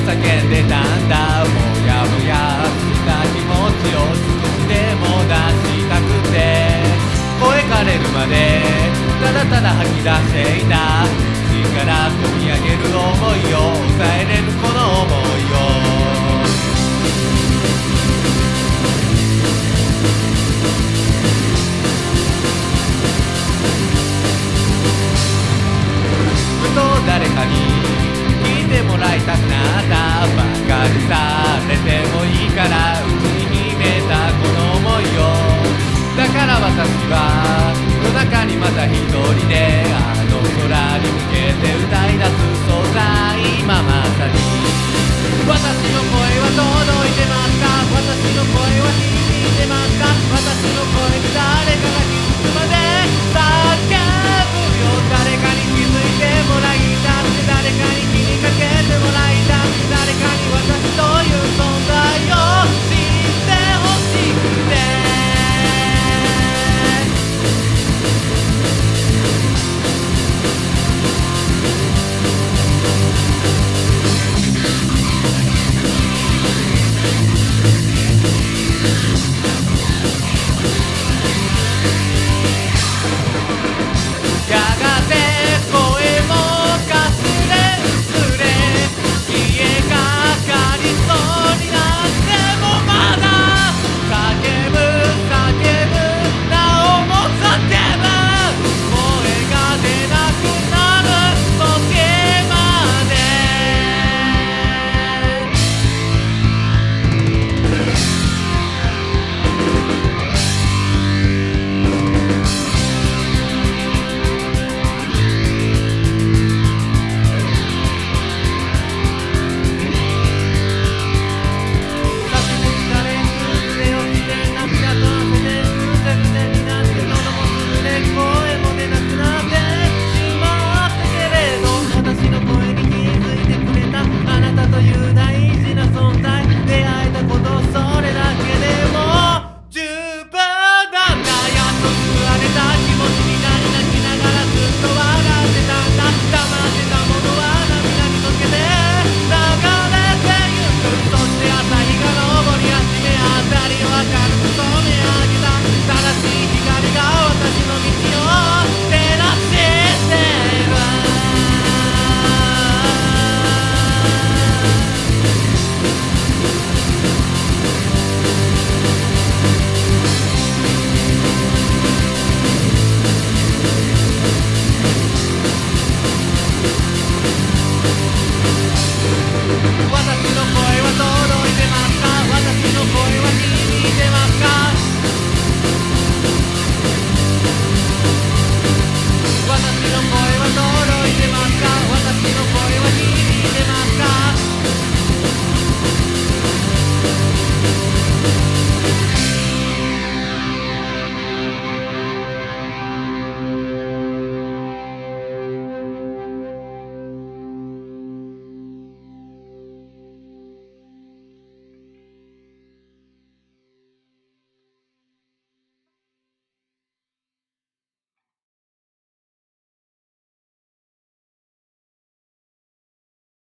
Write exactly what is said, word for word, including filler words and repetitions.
叫んでたんだ。もやもやした気持ちを少しでも出したくて、声枯れるまでただただ吐き出していた。口から込み上げる想いを抑えれぬこの想いを、誰かに聞いてもらいたくなったばかりされてもいいからうちに秘めたこの想いを、だから私は夜中にまた一人であの空に向けて歌い出す。そうさ今まさに私の声は届いてますか、私の声は響いてますか、私の声